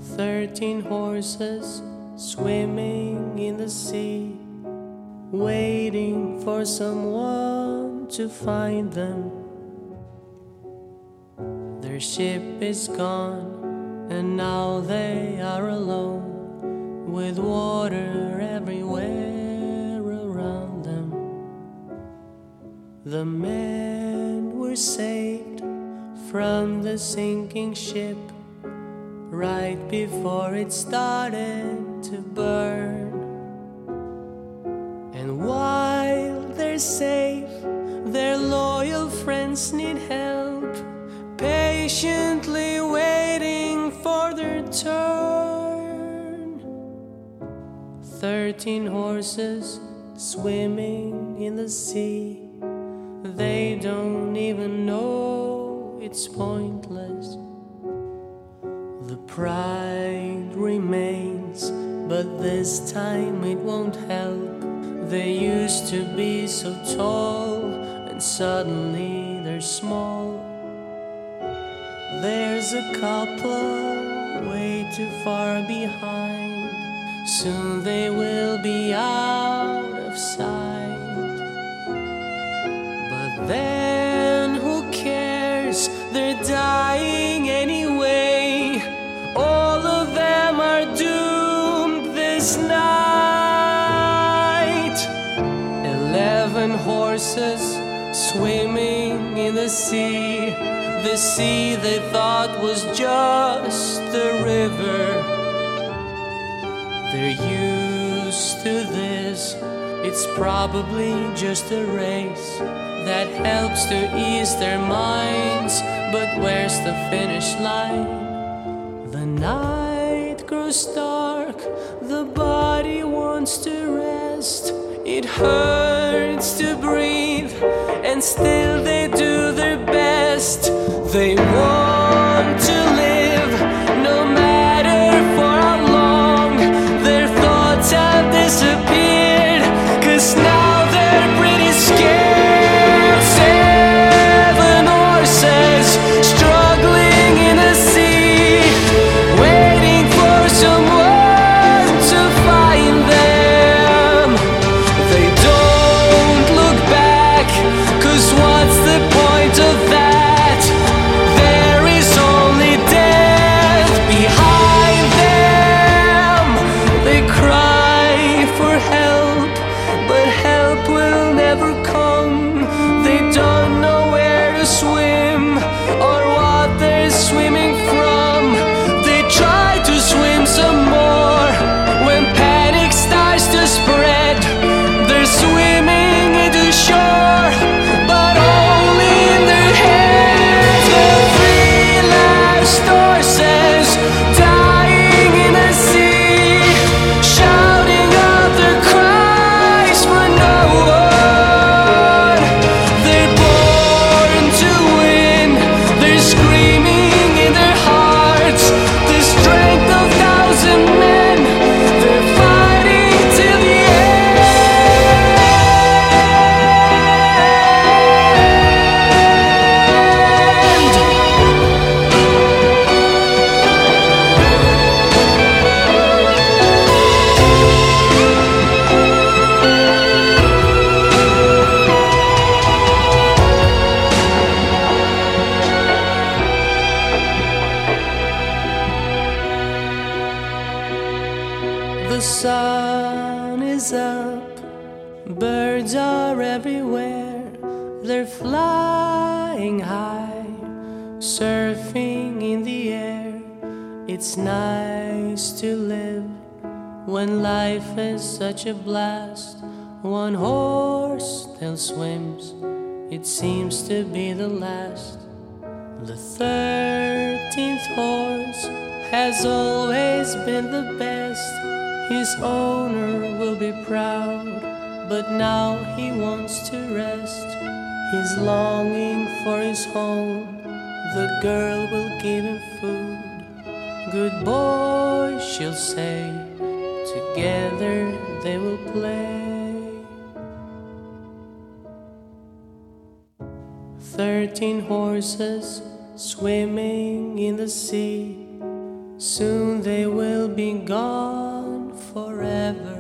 13 horses swimming in the sea, waiting for someone to find them. Their ship is gone, and now they are alone, with water everywhere around them. The men were saved from the sinking ship right before it started to burn. And while they're safe, their loyal friends need help, patiently waiting for their turn. 13 horses swimming in the sea, they don't even know it's pointless. The pride remains, but this time it won't help. They used to be so tall, and suddenly they're small. There's a couple way too far behind, soon they will be out of sight. But then who cares, they're dying anyway. All of them are doomed this night. 11 horses swimming in the sea they thought was just a river. They're used to this, it's probably just a race that helps to ease their minds. But where's the finish line? The night grows dark, the body wants to rest. It hurts to breathe, and still they do their best. They want to live, no matter for how long. Their thoughts have disappeared, 'cause now they're pretty scared. 7 horses struggling in the sea, waiting for someone to find them. They don't look back, 'cause what's the point of that? There is only death behind them. They cry for help, but help will never come. They don't know where to swim or what they're swimming from. They try to swim some more when panic starts to spread. They're swimming into shore, but only in their heads. The 3 last horses dying in the sea, shouting out their cries for no one. They're born to win, they're screaming in their hearts, the strength of 1,000 men. They're fighting till the end. The sun is up, birds are everywhere. They're flying high, surfing in the air. It's nice to live when life is such a blast. 1 horse still swims, it seems to be the last. The 13th horse has always been the best. His owner will be proud, but now he wants to rest. He's longing for his home, the girl will give him food. Good boy, she'll say, together they will play. 13 horses swimming in the sea, soon they will be gone forever.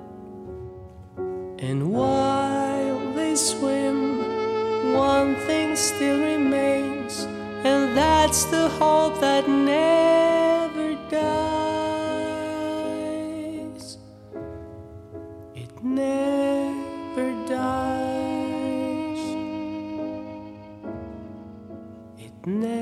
And while they swim, one thing still remains, and that's the hope that never dies. It never dies. It never